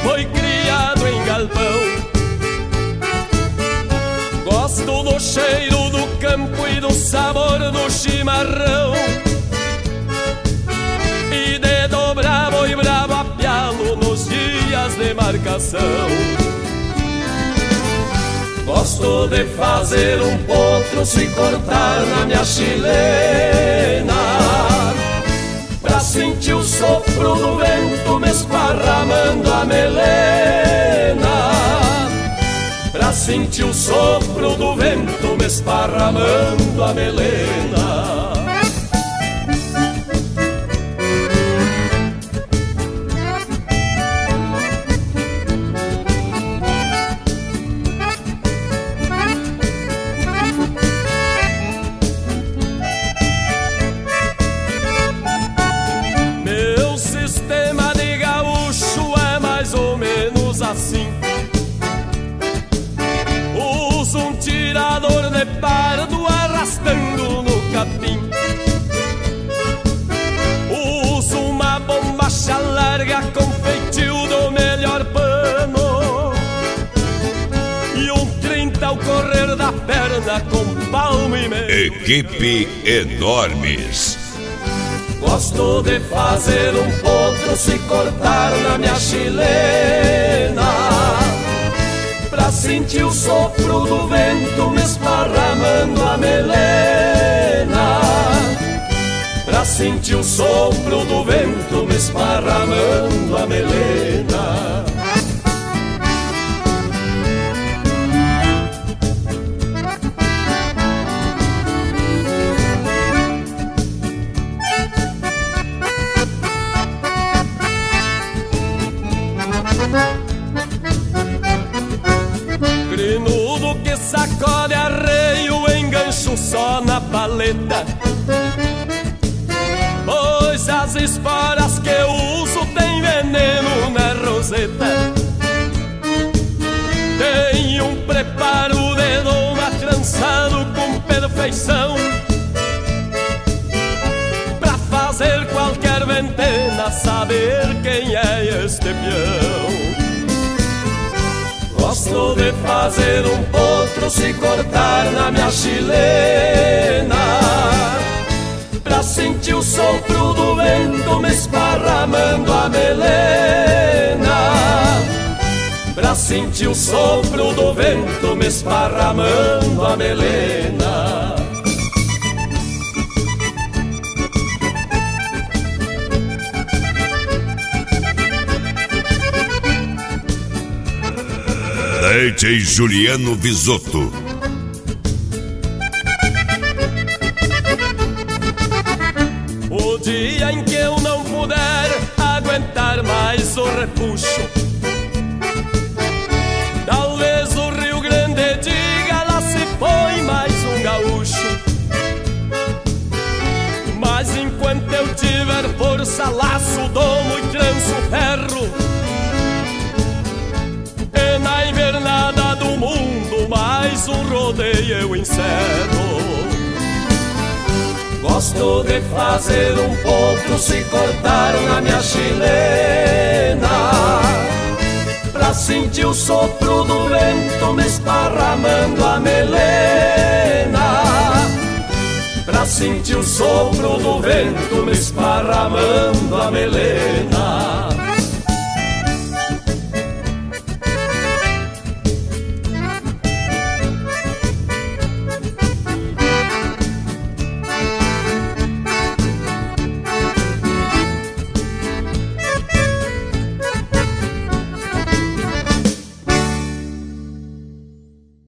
foi criado em galpão. Gosto do cheiro do campo e do sabor do chimarrão, e de dobrar boi bravo a pialo nos dias de marcação. Gosto de fazer um potro se cortar na minha chilena, pra sentir o sopro do vento me esparramando a melena, pra sentir o sopro do vento me esparramando a melena. Assim, uso um tirador de pardo arrastando no capim, uso uma bombacha larga com feitio do melhor pano, e um 30 ao correr da perna com palmo e meio. Equipe Enormes. Gosto de fazer um potro se cortar na minha chilena, pra sentir o sopro do vento me esparramando a melena, pra sentir o sopro do vento me esparramando a melena. Grinudo que sacode arreio, engancho só na paleta, pois as esporas que eu uso tem veneno na roseta. Tem um preparo de doma trançado com perfeição, pra fazer qualquer ventena saber quem é este peão. Gosto de fazer um potro se cortar na minha chilena, pra sentir o sopro do vento me esparramando a melena, pra sentir o sopro do vento me esparramando a melena. DJ Juliano Visotto. O dia em que eu não puder aguentar mais o repuxo, talvez o Rio Grande diga: lá se foi mais um gaúcho. Mas enquanto eu tiver força, laço, domo e tranço ferro, e na invernada do mundo mais um rodeio eu encerro. Gosto de fazer um potro se cortar na minha chilena, pra sentir o sopro do vento me esparramando a melena, pra sentir o sopro do vento me esparramando a melena.